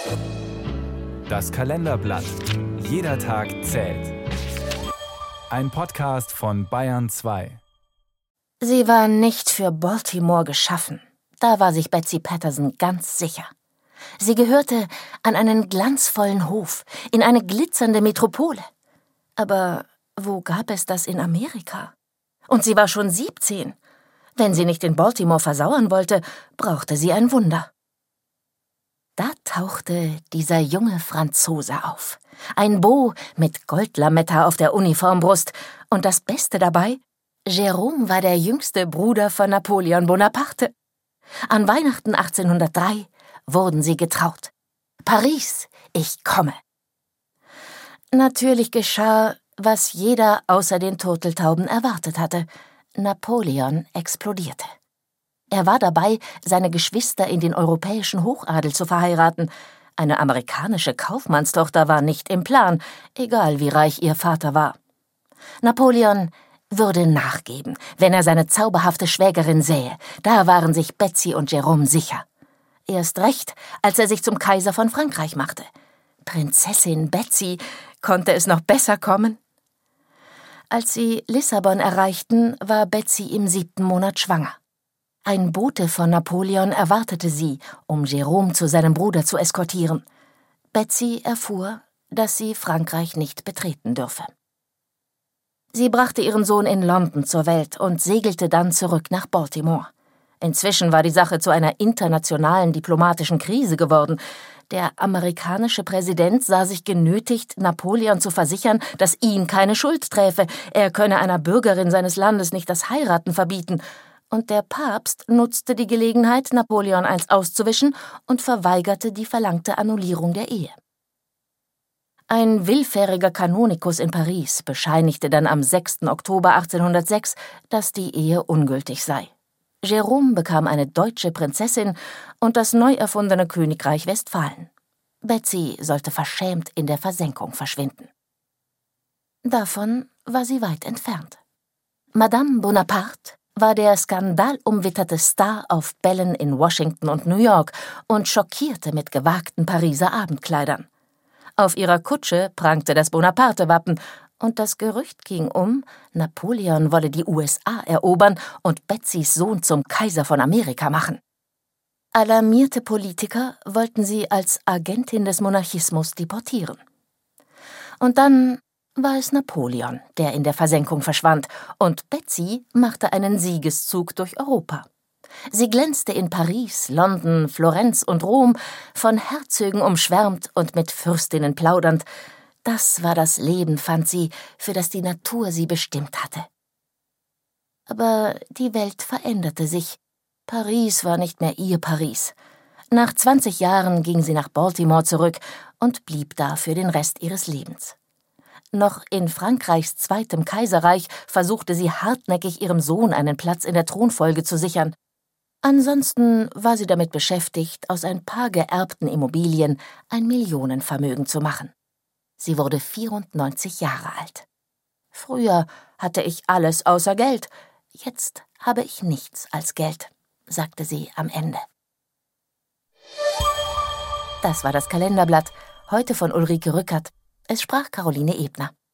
Das Kalenderblatt. Jeder Tag zählt. Ein Podcast von Bayern 2. Sie war nicht für Baltimore geschaffen. Da war sich Betsy Patterson ganz sicher. Sie gehörte an einen glanzvollen Hof, in eine glitzernde Metropole. Aber wo gab es das in Amerika? Und sie war schon 17. Wenn sie nicht in Baltimore versauern wollte, brauchte sie ein Wunder. Da tauchte dieser junge Franzose auf. Ein Beau mit Goldlametta auf der Uniformbrust. Und das Beste dabei: Jérôme war der jüngste Bruder von Napoleon Bonaparte. An Weihnachten 1803 wurden sie getraut. Paris, ich komme. Natürlich geschah, was jeder außer den Turteltauben erwartet hatte. Napoleon explodierte. Er war dabei, seine Geschwister in den europäischen Hochadel zu verheiraten. Eine amerikanische Kaufmannstochter war nicht im Plan, egal wie reich ihr Vater war. Napoleon würde nachgeben, wenn er seine zauberhafte Schwägerin sähe. Da waren sich Betsy und Jérôme sicher. Erst recht, als er sich zum Kaiser von Frankreich machte. Prinzessin Betsy, konnte es noch besser kommen? Als sie Lissabon erreichten, war Betsy im 7. Monat schwanger. Ein Bote von Napoleon erwartete sie, um Jérôme zu seinem Bruder zu eskortieren. Betsy erfuhr, dass sie Frankreich nicht betreten dürfe. Sie brachte ihren Sohn in London zur Welt und segelte dann zurück nach Baltimore. Inzwischen war die Sache zu einer internationalen diplomatischen Krise geworden. Der amerikanische Präsident sah sich genötigt, Napoleon zu versichern, dass ihn keine Schuld träfe. Er könne einer Bürgerin seines Landes nicht das Heiraten verbieten. Und der Papst nutzte die Gelegenheit, Napoleon eins auszuwischen und verweigerte die verlangte Annullierung der Ehe. Ein willfähriger Kanonikus in Paris bescheinigte dann am 6. Oktober 1806, dass die Ehe ungültig sei. Jérôme bekam eine deutsche Prinzessin und das neu erfundene Königreich Westfalen. Betsy sollte verschämt in der Versenkung verschwinden. Davon war sie weit entfernt. Madame Bonaparte war der skandalumwitterte Star auf Bällen in Washington und New York und schockierte mit gewagten Pariser Abendkleidern. Auf ihrer Kutsche prangte das Bonaparte-Wappen und das Gerücht ging Napoleon wolle die USA erobern und Betsys Sohn zum Kaiser von Amerika machen. Alarmierte Politiker wollten sie als Agentin des Monarchismus deportieren. Und dann war es Napoleon, der in der Versenkung verschwand, und Betsy machte einen Siegeszug durch Europa. Sie glänzte in Paris, London, Florenz und Rom, von Herzögen umschwärmt und mit Fürstinnen plaudernd. Das war das Leben, fand sie, für das die Natur sie bestimmt hatte. Aber die Welt veränderte sich. Paris war nicht mehr ihr Paris. Nach 20 Jahren ging sie nach Baltimore zurück und blieb da für den Rest ihres Lebens. Noch in Frankreichs zweitem Kaiserreich versuchte sie hartnäckig, ihrem Sohn einen Platz in der Thronfolge zu sichern. Ansonsten war sie damit beschäftigt, aus ein paar geerbten Immobilien ein Millionenvermögen zu machen. Sie wurde 94 Jahre alt. Früher hatte ich alles außer Geld, jetzt habe ich nichts als Geld, sagte sie am Ende. Das war das Kalenderblatt, heute von Ulrike Rückert. Es sprach Caroline Ebner.